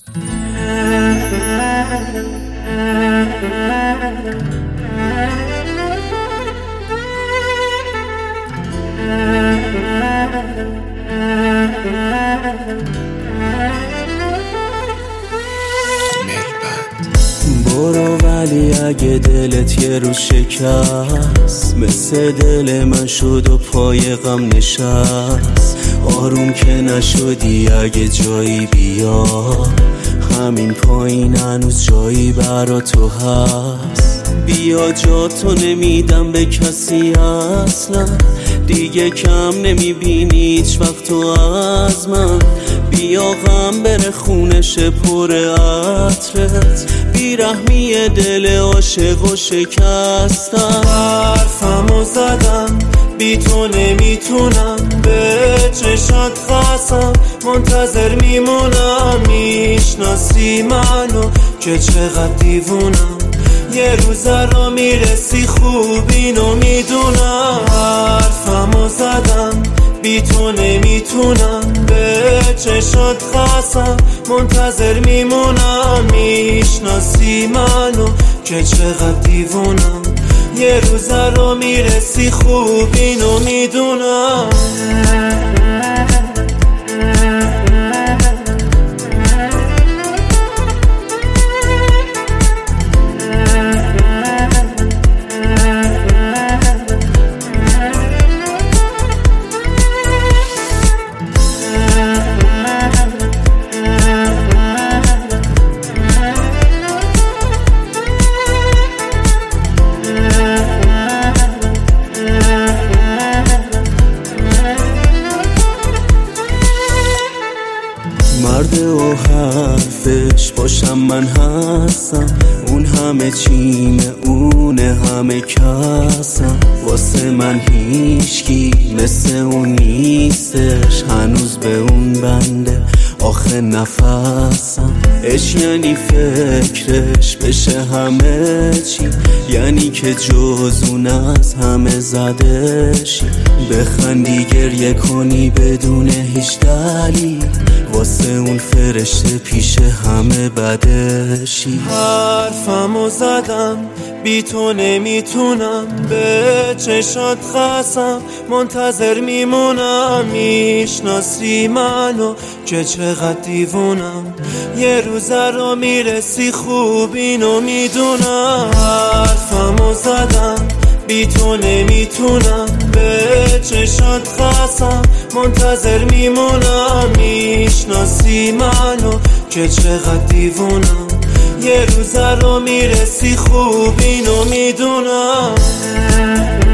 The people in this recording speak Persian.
برو ولی اگه دلت یه روز شکست، مثل دل من شد و پای غم نشست. آروم که نشدی اگه جایی بیا، همین پایین هنوز جایی برا تو هست. بیا جاتو نمیدم به کسی اصلا، دیگه کم نمیبینی هیچ وقت تو از من. بیا غم بره خونش پر عطرت، بیرحمی دل عاشق و شکستم. حرفمو زدم بی تو نمیتونم، به چشات خستم منتظر میمونم. میشناسی منو که چقدر دیوونم، یه روز را میرسی خوب اینو میدونم. حرفمو زدم بی تو نمیتونم، به چشات خستم منتظر میمونم. میشناسی منو که چقدر دیوونم، یه روز را میرسی خوب اینو میدونم. مرد و حرفش باشم من هستم، اون همه چیمه اونه همه کسم. واسه من هیچکی مثل اون نیستش، هنوز به اون بنده آخه نفسم. اش یعنی فکرش بشه همه چی، یعنی که جز اون از همه زدشی. بخندی گریه کنی بدون هیچ دلیل، واسه اون فرشته پیش همه بدشی. حرفمو زدم بی تو نمیتونم، به چشات خستم منتظر میمونم. میشناسی منو که چقدر دیوونم، یه روز را میرسی خوب اینو میدونم. حرفمو زدم بی تو نمیتونم، به چشات خستم منتظر میمونم. میشناسی منو که چقدر دیوونم، یه روز را میرسی خوب اینو میدونم.